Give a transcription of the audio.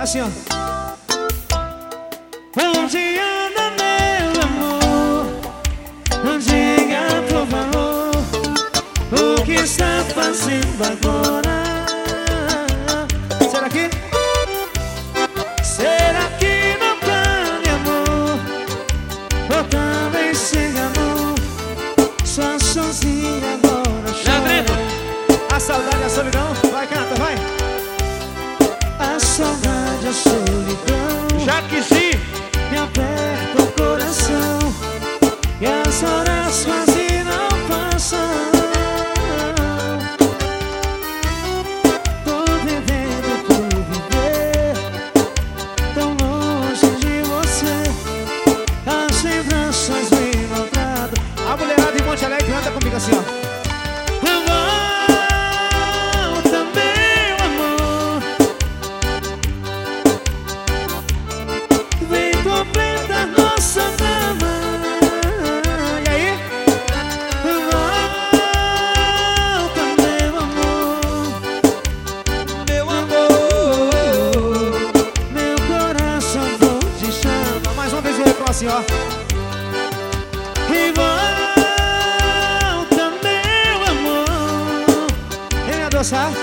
Assim, ó. Onde anda meu amor? Diga por favor, o que está fazendo agora? Será que? Será que não tá de amor? Ou talvez se enganou? Só sozinha agora chora. A saudade e a solidão. Vai, canta, vai. A saudade e a solidão. Já que sim. Me aperta o coração e as horas quase não passam. Tô vivendo por viver, tão longe de você. As lembranças me maltratam. A mulherada de Monte Alegre anda comigo assim, ó. Assim, ó. E volta, meu amor. Vem me adoçar.